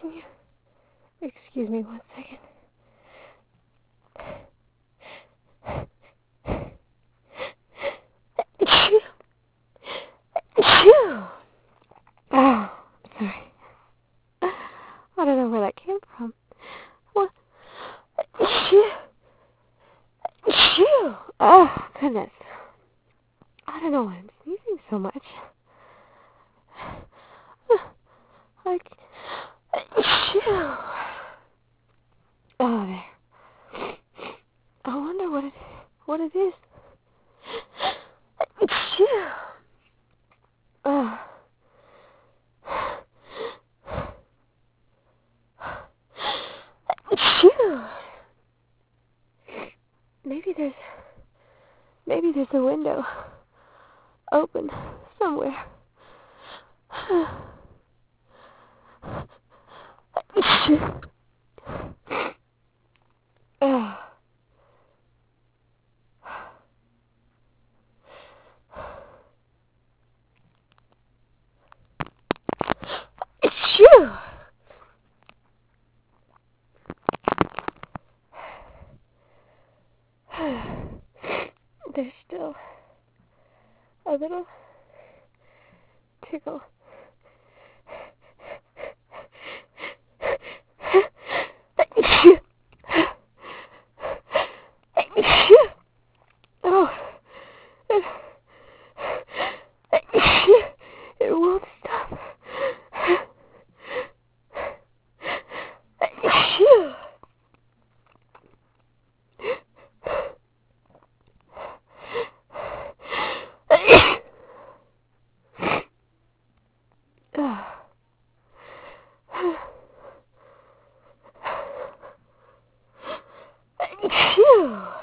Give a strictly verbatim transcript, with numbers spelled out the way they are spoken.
Can you excuse me one second? Achoo! Achoo! Oh, sorry. I don't know where that came from. What? Achoo! Achoo! Oh, goodness. I don't know why I'm sneezing so much. Like, achoo! Oh, there. I wonder what it, what it is. Achoo! Oh. Achoo! Maybe there's, maybe there's a window open somewhere. Achoo! Oh. Achoo! There's still a little tickle. Achoo! Achoo! Oh, it, achoo! It won't stop. Achoo! Achoo!